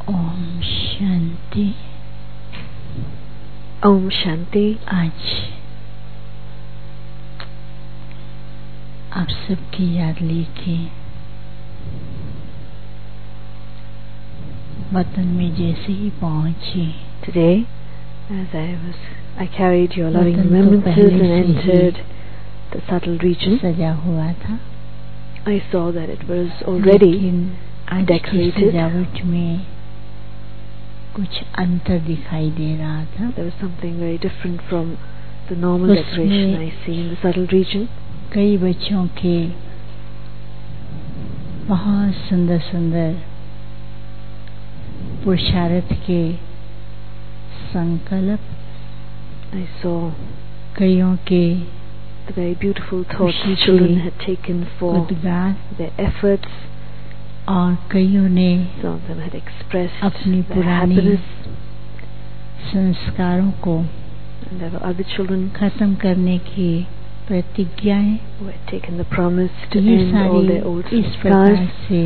ओम शांति। ओम शांति। आज आप सबकी याद लेके वतन में जैसे ही पहुंची, Today, as I carried your loving remembrances and entered the subtle region, सजा हुआ था। I saw that it was already decorated. सजावट में कुछ अंतर दिखाई दे रहा था। There was something very different from the normal decoration I see in the subtle region. कई बच्चों के बहुत सुंदर सुंदर पुरुषार्थ के संकल्प, I saw कईयों के the very beautiful thoughts children had taken for their efforts. और कईयों ने Some of them had expressed अपनी their पुरानी happiness. संस्कारों को And there were other children खत्म करने की प्रतिज्ञाएं, who had taken the promise to ये end all their old सारी इस प्रकार scars. से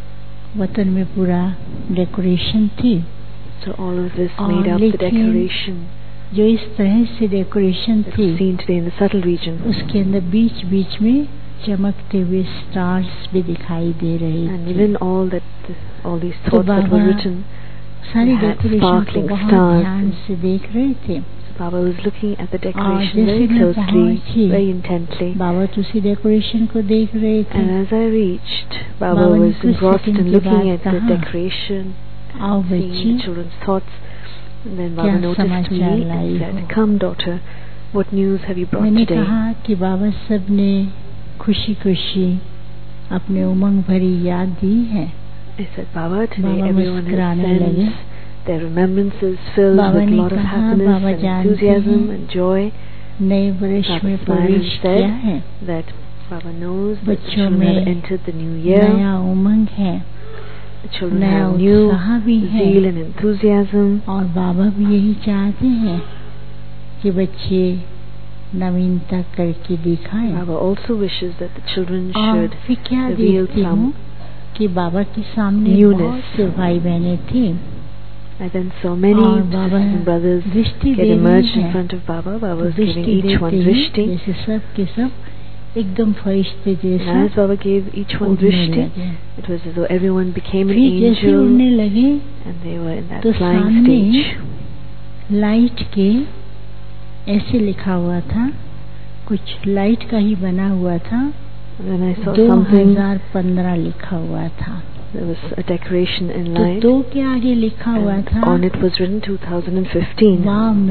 वतन में पूरा डेकोरेशन थी। So all of this made up the decoration जो इस तरह से डेकोरेशन that थी, was seen today in the subtle region. उसके अंदर बीच बीच में चमकते हुए स्टार्स भी दिखाई दे रहे And थे। even all these thoughts that were written, सारी had डेकोरेशन को sparkling बहुत stars. ध्यान से देख रहे थे। So Baba was looking at the decoration जैसे very मैं closely, पहुंची, very intently. बाबा तो उसी डेकोरेशन को देख रहे थे। And as I reached, Baba बाबा ने was कुछ engrossed सेकंड in के looking बाद at the कहा, decoration, आओ seeing बच्ची, the children's thoughts. And then क्या Baba noticed me समाचार लाई and हो? said, "Come, daughter, what news have you brought मैंने today?" कहा कि बाबा सब ने खुशी खुशी अपने उमंग भरी याद दी है। I said, "Baba, today Baba everyone has मुस्कुराने लगे। sent their remembrances filled Baba with a ने lot of कहा, happiness बाबा and जानते enthusiasm हैं, and joy." नए वर्ष Baba में smiled and प्रवेश किया है, said that Baba knows that the बच्चों children have में entered the new year. नया उमंग है, The children नया have new उत्साह भी है, zeal and enthusiasm. और बाबा भी यही चाहते हैं कि बच्चे नवीनता करके दिखाएं। Baba also wishes that the children और should फिर क्या reveal देखती some हूँ कि बाबा के सामने newness. बहुत से भाई बहनें थे। I then saw many और sisters बाबा and brothers दृष्टि get दे emerged रहे in हैं। front of Baba. Baba was दृष्टि giving each one देते ही drishti. जैसे सब के सब एकदम फरिश्ते And जैसा as Baba gave each one उड़ने drishti, लगे। it was as though everyone became an फिर जैसे angel उड़ने लगे and they were in that तो flying सामने stage. लाइट के ऐसे लिखा हुआ था, कुछ लाइट का ही बना हुआ था, And then I saw something. 2015 लिखा हुआ था। There was a decoration in तो light. दो के आगे लिखा हुआ And था, on it was written 2015.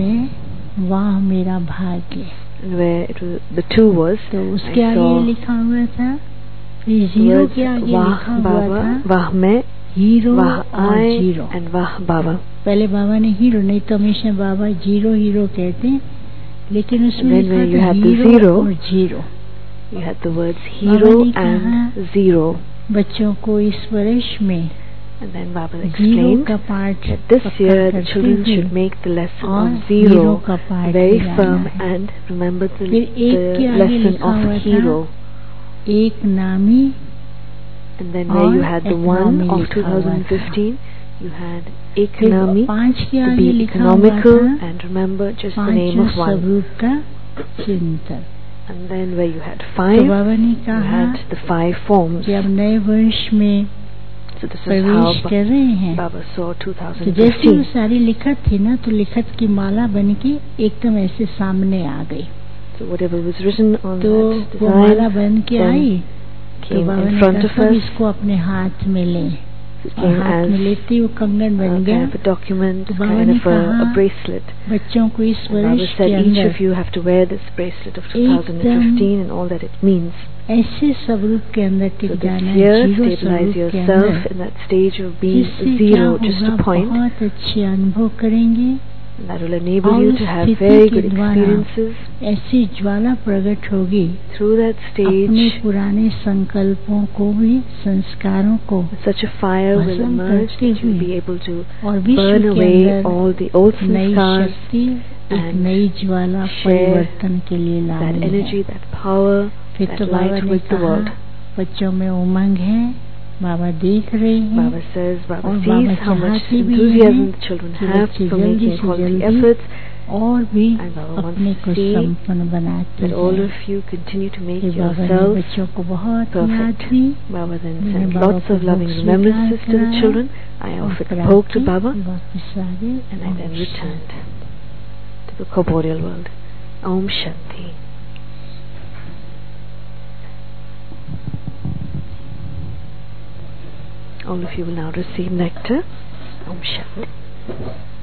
वाह मेरा भाग्य। And where the 2 was, तो I उसके आगे saw लिखा हुआ था, फिर जीरो के आगे Wah लिखा हुआ Baba, था, Wah मैं, हीरो Wah और I, zero. and Wah Baba. पहले बाबा ने हीरो, नहीं तो हमेशा बाबा जीरो हीरो कहते हैं, लेकिन उसमें And then when you लिखा था had the हीरो zero, और zero. You had the words Baba hero ने and कहा, zero. बच्चों को इस वर्ष में And then Baba zero explained का पाठ that this पक्का year the करते children हुए should make the lesson और of हीरो zero का पाठ very भी firm आना है। and remember the फिर एक के आगे lesson लिखा हुआ of था, hero. एक नामी And then where you had the one economy of लिखा हुआ था। 2015, you had फिर economy 5 के to आगे be लिखा हुआ economical था, and remember just the 5 name of one. स्वरूप का चिंतन। And then where you had तो 5, बाबा ने you कहा had the 5 forms. कि अब नए वर्ष में So this is प्रवेश how कर रहे हैं। Baba saw तो जैसे वो 2015. सारी लिखत थी ना, तो लिखत की माला बन के एकदम ऐसे सामने आ गई। So whatever was written on तो that वो माला design बन के then आई, तो came बाबा in ने front कहा of सब us. इसको अपने हाथ में लें, It और came हाथ as में लेते ही वो कंगन बन kind गया। of a document, तो बाबा kind ने of a कहा, bracelet. बच्चों को इस And Baba वर्ष said के each अंदर of you have to wear this bracelet of 2015 and all that it means. ऐसे स्वरूप के अंदर So टिक this जाना, year, जीरो stabilize स्वरूप के yourself अंदर, in that stage of being जिससे क्या zero, just a होगा, point. बहुत अच्छे अनुभव करेंगे। And that will enable और you उस to have स्थिति very के good द्वारा experiences. ऐसी ज्वाला प्रकट होगी, Through that अपने stage, पुराने संकल्पों को भी, संस्कारों को such a fire will भस्म emerge करते that you'll हुए be able to और विश्व burn के away अंदर all the old नई sanskars, शक्ति, एक and नई ज्वाला share परिवर्तन के लिए that लानी है। energy, that power, फिर that तो बाबा light ने with the कहा, world. बच्चों में उमंग है, बाबा देख रहे हैं Baba says, Baba और sees बाबा how much चाहते भी enthusiasm हैं the children कि have बच्चे for जल्दी making से quality जल्दी efforts, और भी and Baba wants अपने to को see संपन्न बनाते that all हैं। of you continue to make कि बाबा ने yourselves बच्चों को बहुत याद perfect. दी। Baba then मैंने sent बाबा lots को of loving भोग remembrances to the कराया children. I और offered करा bhog to के Baba, वापस आ गए। and I then returned to the corporeal world. Om Shanti. All of you will now receive nectar. Om Shanti.